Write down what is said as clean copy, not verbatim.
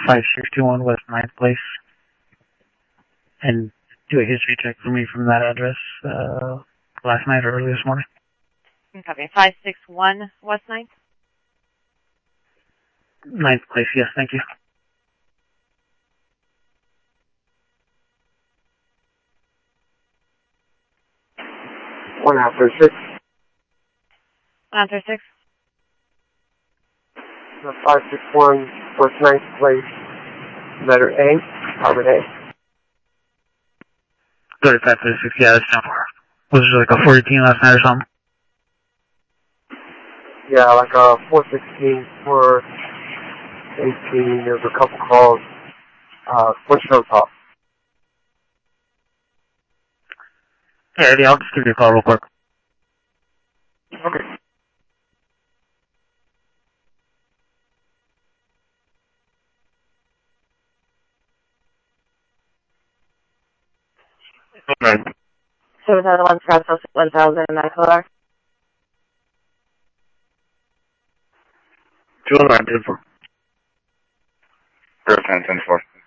5621 West 9th Place. And do a history check for me from that address last night or early this morning. Copy. 561 West 9th? 9th Place, yes, thank you. One after 6. After 6? 561 West 9th Place, letter A, Harvard A. 3536, yeah, that's not far. Was it like a 418 last night or something? Yeah, like a 416, 418, there's a couple calls, push those off. Yeah, Eddie, I'll just give you a call real quick. Okay. Okay. 701 Scottsdale 1000 in medical order. 209, 10-4. 10-4.